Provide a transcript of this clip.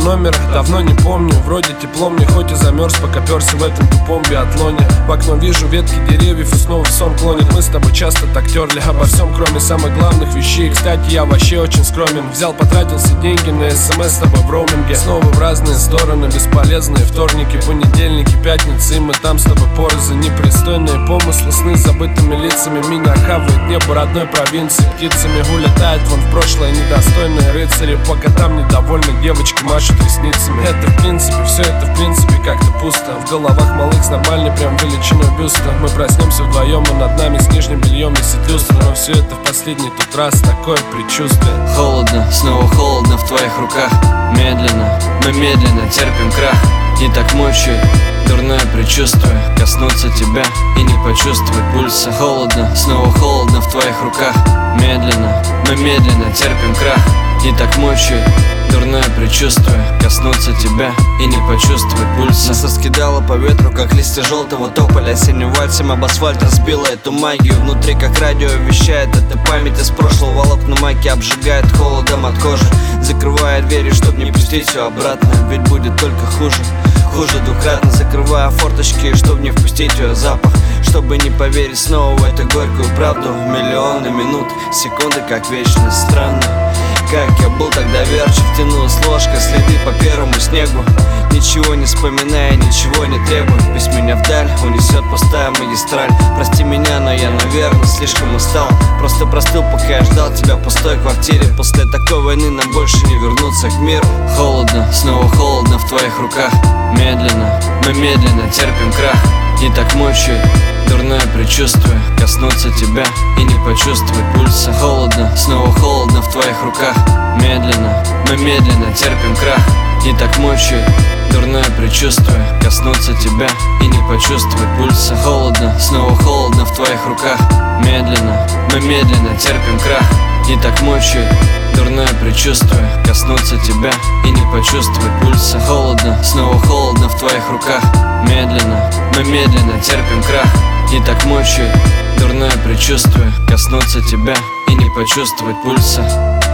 номера давно не помню. Вроде тепло мне, хоть и замерз, пока перся в этом тупом биатлоне. В окно вижу ветки деревьев и снова в сон клонит. Мы с тобой часто так терли обо всем, кроме самых главных вещей. Кстати, я вообще очень скромен. Взял, потратился деньги на СМС с тобой в роуминге. Снова в разные стороны, бесполезные вторники, понедельники, пятницы, и мы там с тобой порознь. Непристойные помыслы, сны с забытыми лицами. Меня хавает небо родной провинции. Птицами улетает вон в прошлое недостойные рыцари. Пока там недовольны девочки машут ресницами. Это в принципе, все это в принципе как-то пусто. В головах малых с нормальной прям величиной бюста. Мы проснемся вдвоем, и над нами с нижним бельем висит люстра. Но все это в последний тут раз, такое предчувствие. Холодно, снова холодно в твоих руках. Медленно, мы медленно терпим крах. И так мучает дурное предчувствие коснуться тебя и не почувствовать пульса. Холодно, снова холодно в твоих руках. Медленно, мы медленно терпим крах. И так мучает дурное предчувствие коснуться тебя и не почувствовать пульса. Нас раскидало по ветру, как листья желтого тополя. Осенним вальсом об асфальт разбила эту магию. Внутри, как радио, вещает это память из прошлого. Волокна майки обжигает холодом от кожи. Закрывая двери, чтоб не пустить все обратно. Ведь будет только хуже, хуже двукратно. Закрывая форточки, чтоб не впустить ее запах. Чтобы не поверить снова в эту горькую правду. Миллионы минут, секунды, как вечность. Странно, как я был тогда доверчив. Тянулась ложка, следы по первому снегу. Ничего не вспоминая, ничего не требуя. Пусть меня вдаль унесет пустая магистраль. Прости меня, но я, наверное, слишком устал. Просто простыл, пока я ждал тебя в пустой квартире. После такой войны нам больше не вернуться к миру. Холодно, снова холодно в твоих руках. Медленно, мы медленно терпим крах. И так мучает дурное предчувствие коснуться тебя и не почувствовать пульса. Холодно, снова холодно в твоих руках. Медленно, мы медленно терпим крах. И так мучает дурное предчувствие коснуться тебя и не почувствовать пульса. Холодно, снова холодно в твоих руках. Медленно, мы медленно терпим крах. И так мучает дурное предчувствие коснуться тебя и не почувствовать пульса. Холодно, снова холодно в твоих руках. Медленно, мы медленно терпим крах. И так мучает дурное предчувствие коснуться тебя и не почувствовать пульса.